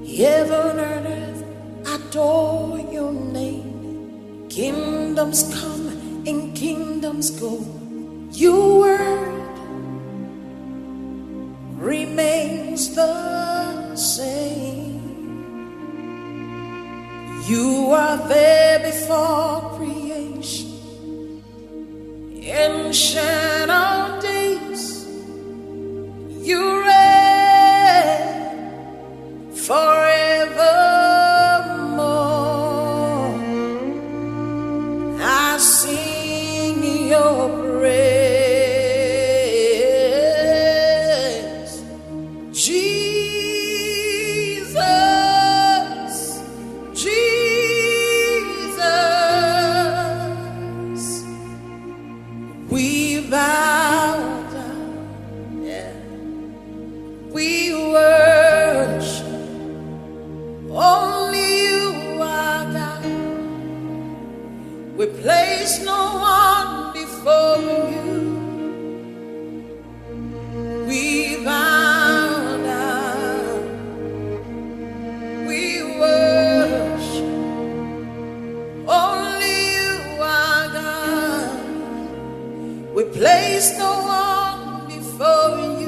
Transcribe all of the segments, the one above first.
Heaven and earth adore your name. Kingdoms come and kingdoms go. Your word remains the same. You are there before creation. Ancient of days, you reign forevermore. I sing your praise, Jesus, Jesus. We bow down, yeah. We worship. Only you are God. We place no one before you. We bow down. We worship. Only you are God. We place no one before you.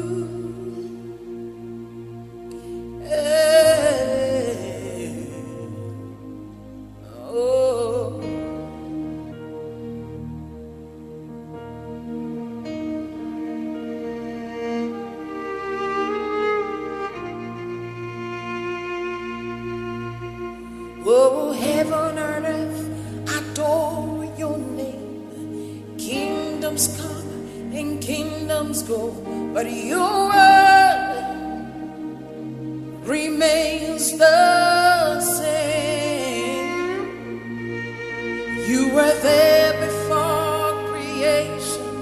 Oh, heaven and earth adore your name. Kingdoms come and kingdoms go, but your word remains the same. You were there before creation,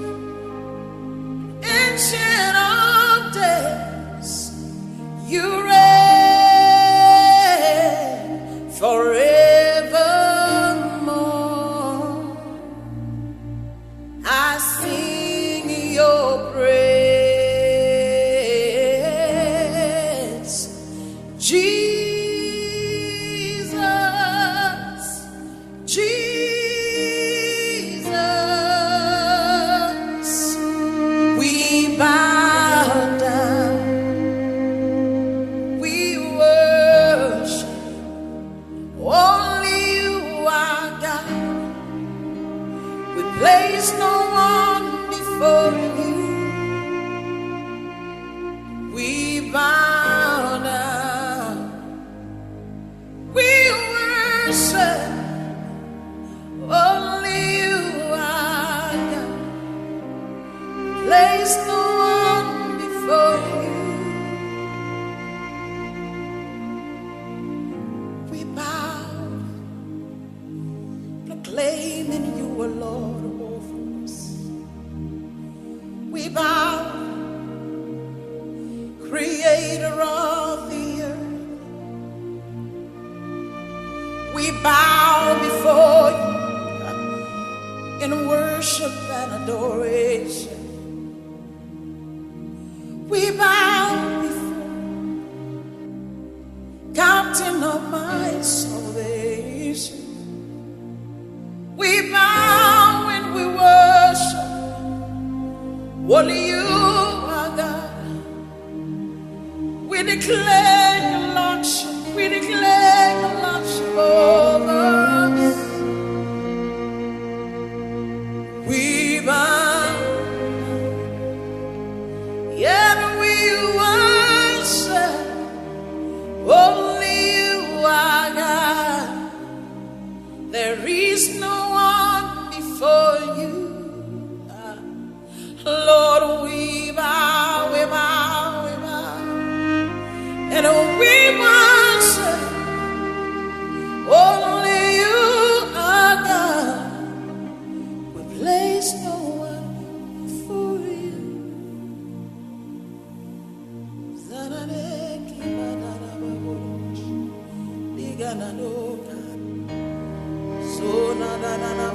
ancient of days. You reign forevermore. I sing your praise, Jesus, Jesus. We bow down, we worship. Only you are God. We place no one before you. We bow down. We worship. Only you are God. Place no one before you. We bow, proclaiming you are Lord of all things. We bow, creator of the earth. We bow before you in worship and adoration. We bow before Captain of my salvation. We bow and we worship. Only you are God. We declare your lordship. We declare your lordship over us. We bow. Yeah, we worship. Only you are God. There is no one before you. Lord, we bow, we bow, we bow. And we worship. Only you are God. We place no one before you. So na na na na.